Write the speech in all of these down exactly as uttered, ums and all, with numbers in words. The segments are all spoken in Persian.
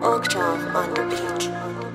Octave on the beat.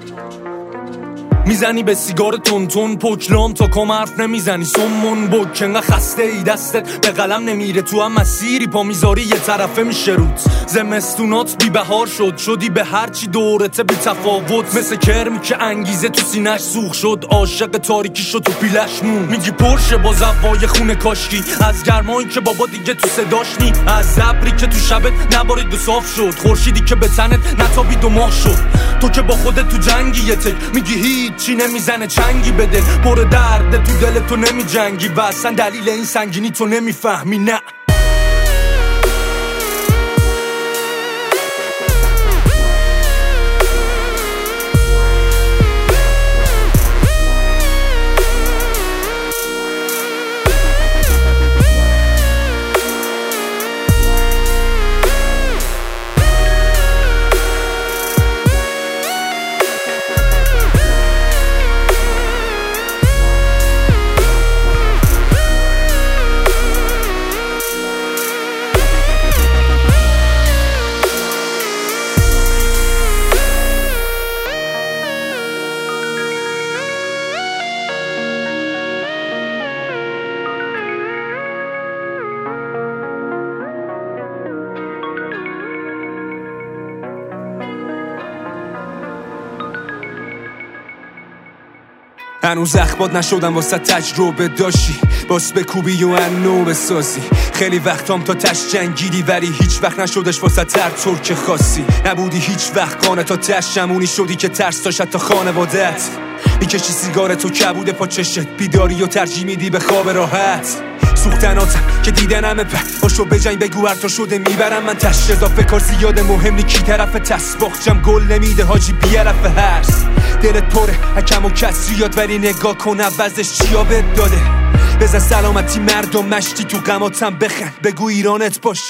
میزنی به سیگار تون تون پوکلام تا کم حرف نمیزنی سمون بک انقدر خسته ای دستت به قلم نمیره تو هم مسیری پا میذاری یه طرفه میشه روت زمستونات بی بهار شد شدی به هرچی دورته بی تفاوت مثل کرمی که انگیزه تو سینش سوخ شد عاشق تاریکی شد تو پیلش مون میگی پرشه با زوای خونه کاشکی از گرمایی که بابا دیگه تو صداش نی از ابری که تو شبت نبارید و صاف شد خورشیدی که به تنت نتابید و ماه شد تو که با خودت تو جنگی یه تک میگی هیچ چی نمیزنه چنگی به دل پر درد تو دل تو نمی جنگی و اصلا دلیل این سنگینی تو نمیفهمی نه هنوز اخبات نشدم واسه تجربه داشتی باس بکوبی و انو بسازی خیلی وقتام تا تش جنگیدی ولی هیچ وقت نشدش واسه تر ترک خاصی نبودی هیچ وقت قانه تا تش شمونی شدی که ترس داشت تا خانوادت میکشی سیگار تو کبوده پا چشت بیداری و ترجیح میدی به خواب راحت سوختناتم که دیدنمه پر باشو بجنگ بگو هر تا شده میبرم من تش اضافه کار زیاده مهم نی کی طرف تسباخچم گل نمیده حاجی بیرف هرس دلت پره حکم و کسریات ولی نگاه کن عوضش چیا بد داده بزن سلامتی مردم مشتی تو غماتم بخند بگو ایرانت باشه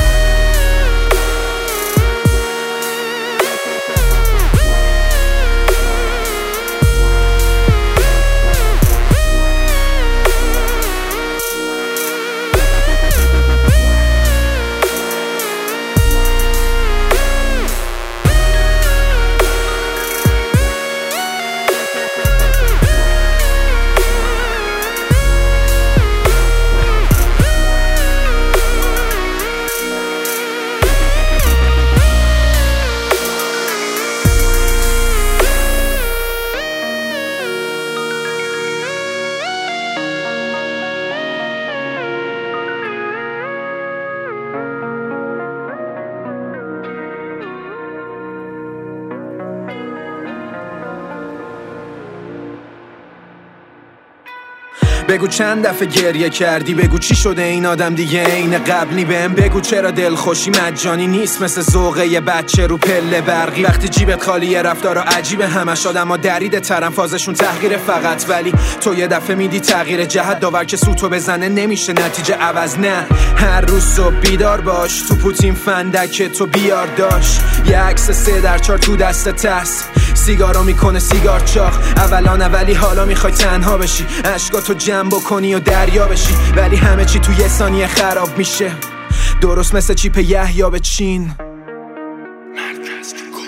بگو چند دفعه گریه کردی بگو چی شده این آدم دیگه عین قبلی بهم بگو چرا دلخوشی مجانی نیست مثل ذوقه یه بچه رو پله برقی وقتی جیبت خالیه رفتارا عجیبه همش آدما دریده ترن فازشون تحقیره فقط ولی تو یه دفعه میدی تغییر جهت داور که سوتو بزنه نمیشه نتیجه عوض نه هر روز صبح بیدار باش تو پوتین فندک تو بیار داش یه عکس سه در چار تو دست تست سیگارو میکنه سیگار چاق اولان اولی حالا میخوای تنها بشی اشکاتو جمع بکنی و دریا بشی ولی همه چی تو یه ثانیه خراب میشه درست مثل چیپ یحیی به چین مرکز